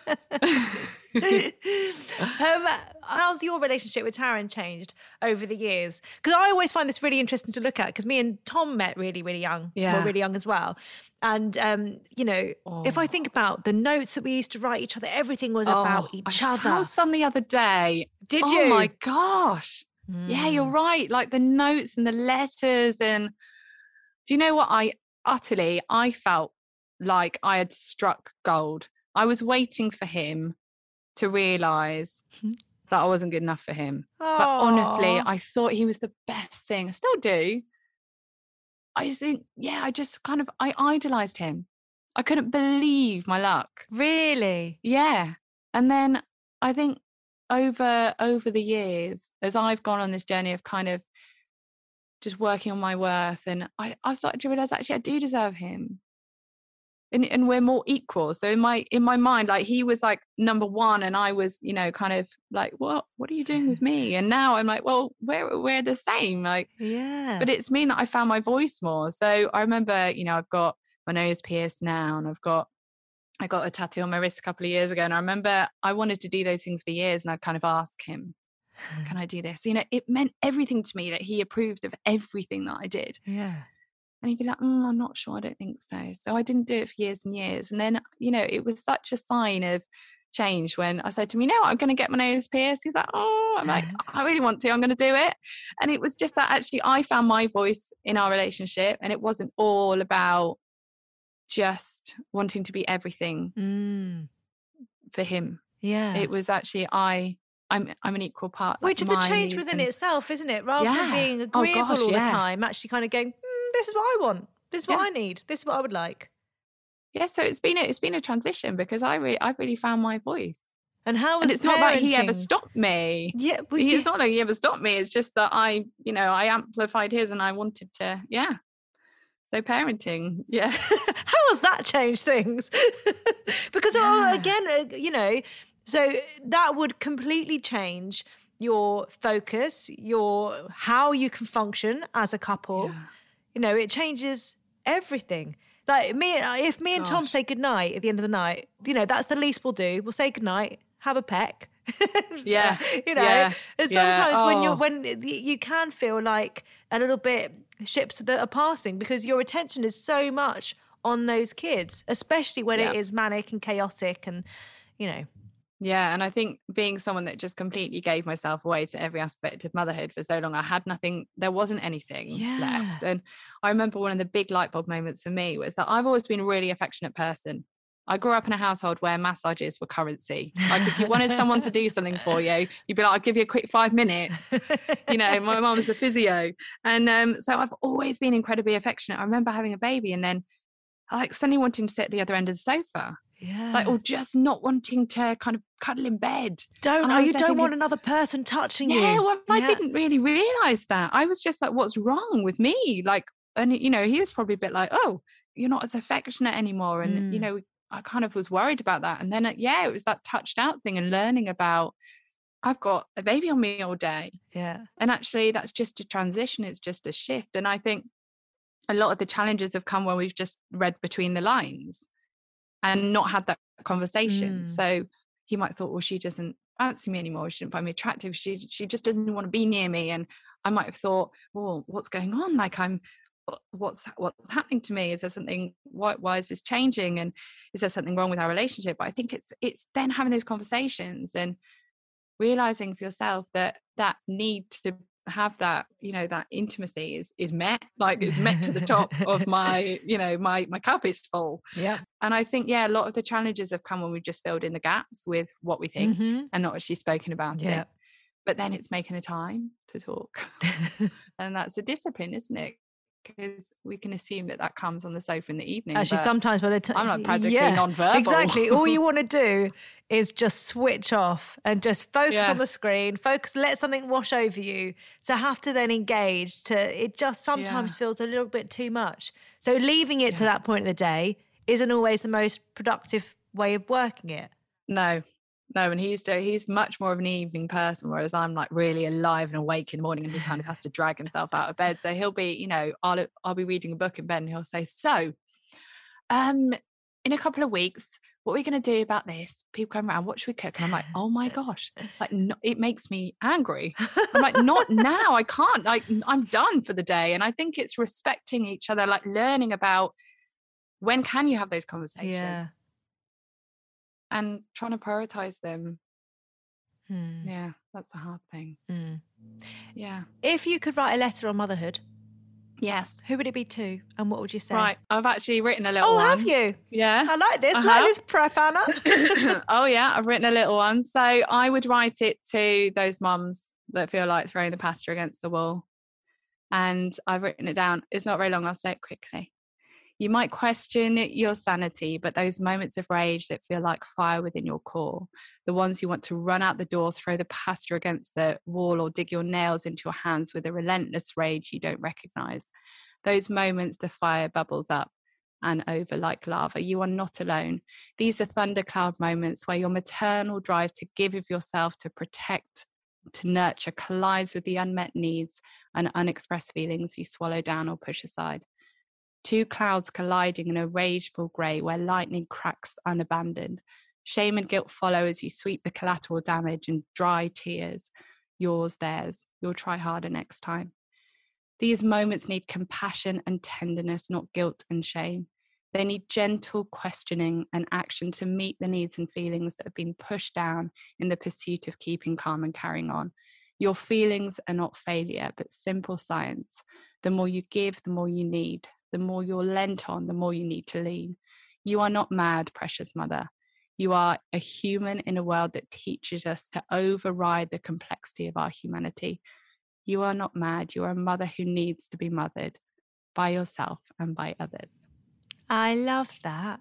um, how's your relationship with Taryn changed over the years? Because I always find this really interesting to look at, because me and Tom met really, really young. Yeah. Well, really young as well. And, um, you know, if I think about the notes that we used to write each other, everything was about Oh, each I other. found some the other day. Did oh you? my gosh. Yeah, you're right. Like the notes and the letters. And do you know what? I utterly, I felt like I had struck gold. I was waiting for him to realize that I wasn't good enough for him. But honestly, Aw. I thought he was the best thing. I still do. I just think, yeah, I just kind of, I idolized him. I couldn't believe my luck. Really? Yeah. And then I think over over the years, as I've gone on this journey of kind of just working on my worth, and I, I started to realize actually I do deserve him. And and we're more equal. So in my in my mind, like he was like number one, and I was, you know, kind of like, what what are you doing with me? And now I'm like, well, we're we're the same. Like, Yeah. but it's mean that I found my voice more. So I remember, you know, I've got my nose pierced now, and I've got I got a tattoo on my wrist a couple of years ago, and I remember I wanted to do those things for years, and I'd kind of ask him, can I do this? You know, it meant everything to me that he approved of everything that I did. Yeah. And he'd be like, mm, I'm not sure, I don't think so. So I didn't do it for years and years. And then, you know, it was such a sign of change when I said to him, you know, I'm going to get my nose pierced. He's like, oh, I'm like, I really want to, I'm going to do it. And it was just that actually I found my voice in our relationship, and it wasn't all about just wanting to be everything mm. for him. Yeah. It was actually I I'm I'm an equal part. Which is a change within and, itself, isn't it? Rather yeah. than being agreeable oh gosh, all yeah. the time, actually kind of going, mm, this is what I want. This is what yeah. I need. This is what I would like. Yeah, so it's been a, it's been a transition because I really I've really found my voice. And how was and it's parenting? Not like he ever stopped me. Yeah, it's did. Not like he ever stopped me. It's just that I, you know, I amplified his, and I wanted to, yeah. So parenting, yeah. How has that changed things? Because yeah. oh, again, uh, you know, so that would completely change your focus, your how you can function as a couple. Yeah. You know, it changes everything. Like me, if me and Gosh. Tom say goodnight at the end of the night, you know, that's the least we'll do. We'll say goodnight, have a peck. Yeah. You know, yeah. and sometimes yeah. oh. when you're, when you can feel like a little bit ships that are passing because your attention is so much on those kids, especially when yeah. it is manic and chaotic and, you know. Yeah, and I think being someone that just completely gave myself away to every aspect of motherhood for so long, I had nothing, there wasn't anything yeah. left. And I remember one of the big light bulb moments for me was that I've always been a really affectionate person. I grew up in a household where massages were currency. Like if you wanted someone to do something for you, you'd be like, I'll give you a quick five minutes. You know, my mum was a physio. And um, so I've always been incredibly affectionate. I remember having a baby and then like suddenly wanting to sit at the other end of the sofa. Yeah. Like, or just not wanting to kind of cuddle in bed. Don't, oh, you don't thinking, want another person touching yeah, you. Well, yeah, well, I didn't really realise that. I was just like, what's wrong with me? Like, and, you know, he was probably a bit like, oh, you're not as affectionate anymore. And, mm. you know, I kind of was worried about that. And then, yeah, it was that touched out thing and learning about, I've got a baby on me all day. Yeah. And actually, that's just a transition. It's just a shift. And I think a lot of the challenges have come when we've just read between the lines and not had that conversation. Mm. So he might have thought, well, she doesn't fancy me anymore. She didn't find me attractive. She she just doesn't want to be near me. And I might have thought, well, what's going on? Like I'm, what's what's happening to me? Is there something? Why why is this changing? And is there something wrong with our relationship? But I think it's it's then having those conversations and realizing for yourself that that need to have that, you know, that intimacy is is met, like it's met to the top of my, you know, my my cup is full. Yeah. And I think, yeah, a lot of the challenges have come when we've just filled in the gaps with what we think mm-hmm. and not actually spoken about yeah. it. But then it's making the time to talk. And that's a discipline, isn't it? Because we can assume that that comes on the sofa in the evening. Actually, sometimes by the time I'm like practically yeah, non-verbal. Exactly. All you want to do is just switch off and just focus yeah. on the screen. Focus. Let something wash over you. To have to then engage. To it just sometimes yeah. feels a little bit too much. So leaving it yeah. to that point of the day isn't always the most productive way of working it. No. No, and he's he's much more of an evening person, whereas I'm like really alive and awake in the morning, and he kind of has to drag himself out of bed. So he'll be, you know, I'll I'll be reading a book in bed, and he'll say, "So, um, in a couple of weeks, what are we going to do about this? People come around, what should we cook?" And I'm like, "Oh my gosh!" Like, no, it makes me angry. I'm like, "Not now! I can't. Like, I'm done for the day." And I think it's respecting each other, like learning about when can you have those conversations. Yeah. And trying to prioritize them. Hmm. Yeah, that's a hard thing. Hmm. Yeah. If you could write a letter on motherhood, yes, who would it be to, and what would you say? Right, I've actually written a little oh, one. Oh, have you? Yeah. I like this. I like have. this prep, Anna. Oh, yeah, I've written a little one. So I would write it to those mums that feel like throwing the pasta against the wall. And I've written it down. It's not very long. I'll say it quickly. You might question your sanity, but those moments of rage that feel like fire within your core, the ones you want to run out the door, throw the pasta against the wall, or dig your nails into your hands with a relentless rage you don't recognize. Those moments, the fire bubbles up and over like lava. You are not alone. These are thundercloud moments where your maternal drive to give of yourself, to protect, to nurture, collides with the unmet needs and unexpressed feelings you swallow down or push aside. two clouds colliding in a rageful grey where lightning cracks unabandoned. Shame and guilt follow as you sweep the collateral damage and dry tears. Yours, theirs. You'll try harder next time. These moments need compassion and tenderness, not guilt and shame. They need gentle questioning and action to meet the needs and feelings that have been pushed down in the pursuit of keeping calm and carrying on. Your feelings are not failure, but simple science. The more you give, the more you need. The more you're lent on, the more you need to lean. You are not mad, precious mother. You are a human in a world that teaches us to override the complexity of our humanity. You are not mad. You are a mother who needs to be mothered by yourself and by others. I love that.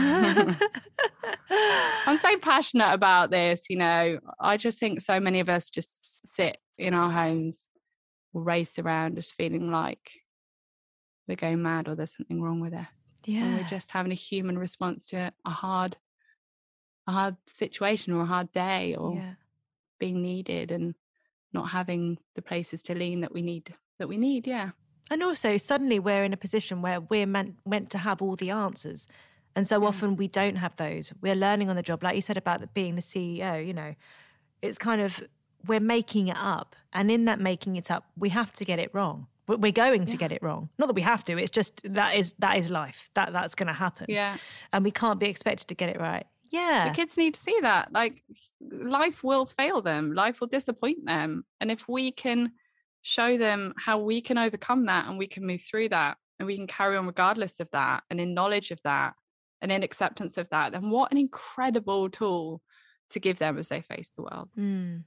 I'm so passionate about this. You know, I just think so many of us just sit in our homes or race around just feeling like we're going mad or there's something wrong with us. Yeah. And we're just having a human response to a hard, a hard situation or a hard day or Yeah. being needed and not having the places to lean that we need, that we need. Yeah. And also, suddenly we're in a position where we're meant, meant to have all the answers. And so often we don't have those. We're learning on the job. Like you said about being the C E O, you know, it's kind of, we're making it up. And in that making it up, we have to get it wrong. We're going to Yeah. get it wrong. Not that we have to. It's just that is that is life. That That's going to happen. Yeah. And we can't be expected to get it right. Yeah. The kids need to see that. Like, life will fail them. Life will disappoint them. And if we can show them how we can overcome that and we can move through that and we can carry on regardless of that and in knowledge of that and in acceptance of that, then what an incredible tool to give them as they face the world. Mm.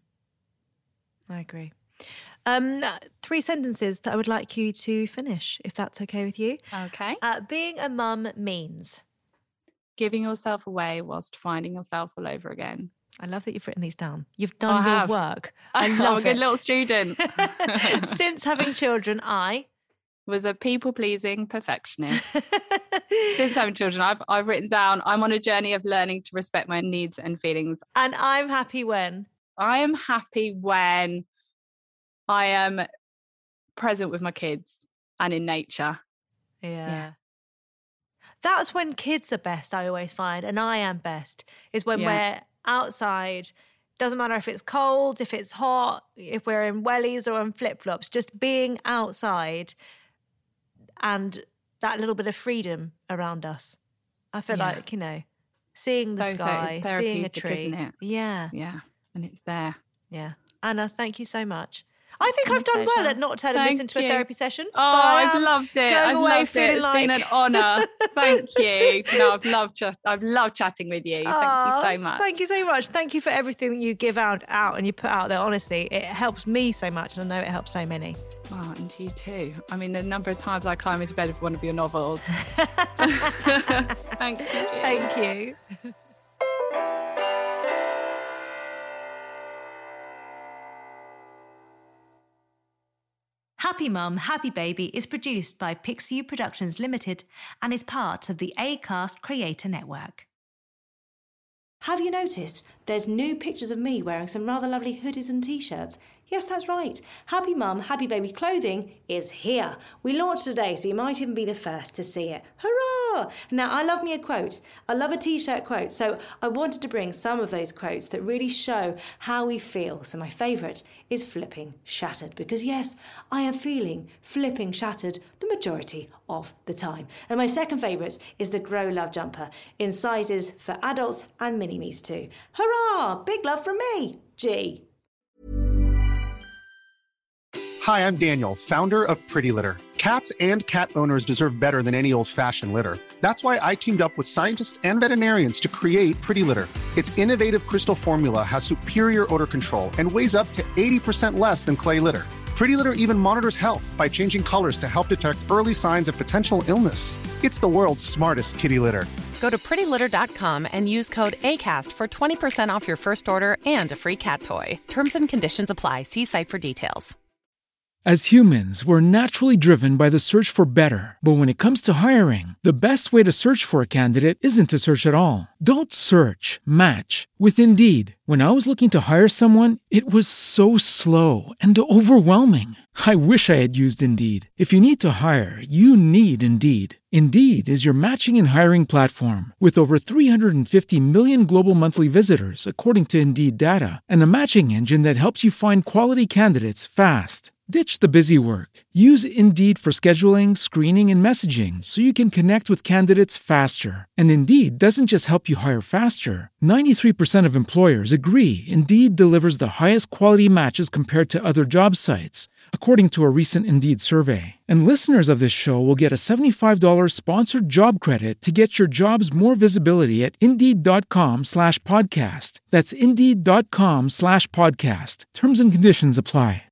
I agree. Um, three sentences that I would like you to finish, if that's okay with you. Okay. Uh, being a mum means. Giving yourself away whilst finding yourself all over again. I love that you've written these down. You've done I your have. work. I I'm love a good it. little student. Since having children, I was a people-pleasing perfectionist. Since having children, I've I've written down, I'm on a journey of learning to respect my needs and feelings. And I'm happy when. I am happy when I am present with my kids and in nature. Yeah. Yeah. That's when kids are best, I always find, and I am best, is when Yeah. we're outside. Doesn't matter if it's cold, if it's hot, if we're in wellies or in flip-flops, just being outside and that little bit of freedom around us. I feel Yeah. like, you know, seeing the So ther- sky, it's seeing a therapeutic, tree. isn't it? Yeah, Yeah. And it's there. yeah. Anna, thank you so much. I think been I've a done well pleasure. at not turning Thank this into you. a therapy session. Oh, but I I've am loved it. going I've away loved it. feeling It's like... been an honour. Thank you. No, I've loved ch- I've loved chatting with you. Thank Aw, you so much. Thank you so much. Thank you for everything that you give out, out and you put out there. Honestly, it helps me so much, and I know it helps so many. Oh, and you too. I mean, the number of times I climb into bed with one of your novels. Thank you. Thank you. Happy Mum, Happy Baby is produced by Pixiu Productions Limited and is part of the Acast Creator Network. Have you noticed there's new pictures of me wearing some rather lovely hoodies and t-shirts? Yes, that's right. Happy Mum, Happy Baby clothing is here. We launched today, so you might even be the first to see it. Hurrah! Now, I love me a quote. I love a t-shirt quote, so I wanted to bring some of those quotes that really show how we feel. So my favourite is flipping shattered, because yes, I am feeling flipping shattered the majority of the time. And my second favourite is the Grow Love jumper in sizes for adults and mini-me's too. Hurrah! Big love from me, G. Hi, I'm Daniel, founder of Pretty Litter. Cats and cat owners deserve better than any old-fashioned litter. That's why I teamed up with scientists and veterinarians to create Pretty Litter. Its innovative crystal formula has superior odor control and weighs up to eighty percent less than clay litter. Pretty Litter even monitors health by changing colors to help detect early signs of potential illness. It's the world's smartest kitty litter. Go to pretty litter dot com and use code ACAST for twenty percent off your first order and a free cat toy. Terms and conditions apply. See site for details. As humans, we're naturally driven by the search for better. But when it comes to hiring, the best way to search for a candidate isn't to search at all. Don't search, match with Indeed. When I was looking to hire someone, it was so slow and overwhelming. I wish I had used Indeed. If you need to hire, you need Indeed. Indeed is your matching and hiring platform with over three hundred fifty million global monthly visitors, according to Indeed data, and a matching engine that helps you find quality candidates fast. Ditch the busy work. Use Indeed for scheduling, screening, and messaging so you can connect with candidates faster. And Indeed doesn't just help you hire faster. ninety-three percent of employers agree Indeed delivers the highest quality matches compared to other job sites, according to a recent Indeed survey. And listeners of this show will get a seventy-five dollars sponsored job credit to get your jobs more visibility at Indeed.com slash podcast. That's Indeed.com slash podcast. Terms and conditions apply.